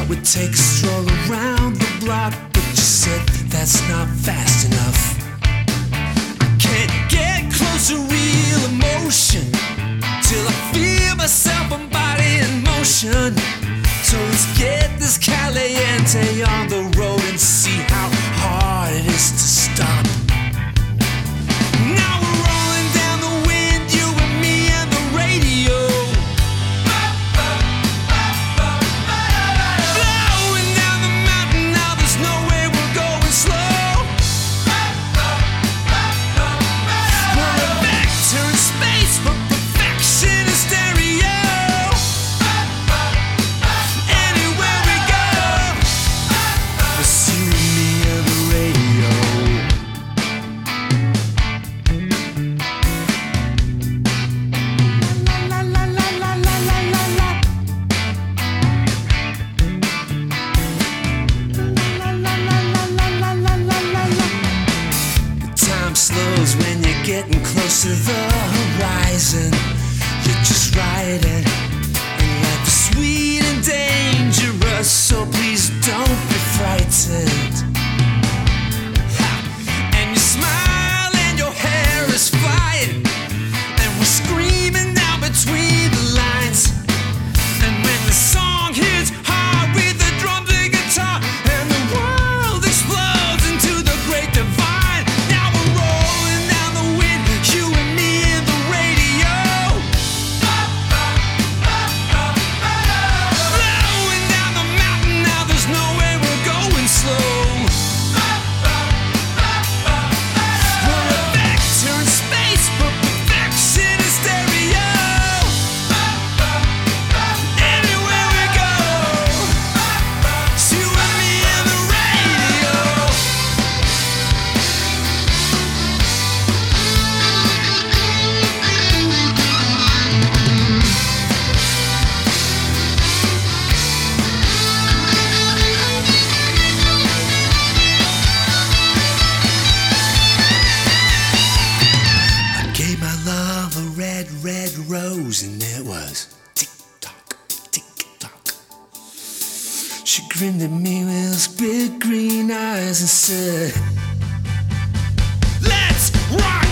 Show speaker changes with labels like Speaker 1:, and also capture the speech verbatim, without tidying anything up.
Speaker 1: would take a stroll around the block, but you said that's not fast enough. I can't get close to real emotion till I feel myself and body in motion. So let's get this caliente on the road and see how hard it is to stop. Now we're rolling down the wind, you and me and the radio. Blowing down the mountain, now there's no way we're going slow. We're a vector in space, but perfection is stereo. Anywhere we go, it's you and me and the radio. La la la la la la la la. La la la la la la la la la la. Time slows when you're getting close to the horizon. You just ride it, and life is sweet and dangerous. So please don't be frightened. And you smile and your hair is flying, and we're screaming down between the lines. And when the song hits hard with the drums and guitar, and the world explodes into the great divine. Now we're rolling down the wind, you and me and the radio. Blowing down the mountain, now there's no way we're going slow. We're a vector in space, but perfection is stereo. Anywhere we go, it's you and me and the radio. I gave my love a red, red rose, and it was tick tock, tick tock. She grinned at me with those big green eyes and said, "Let's rock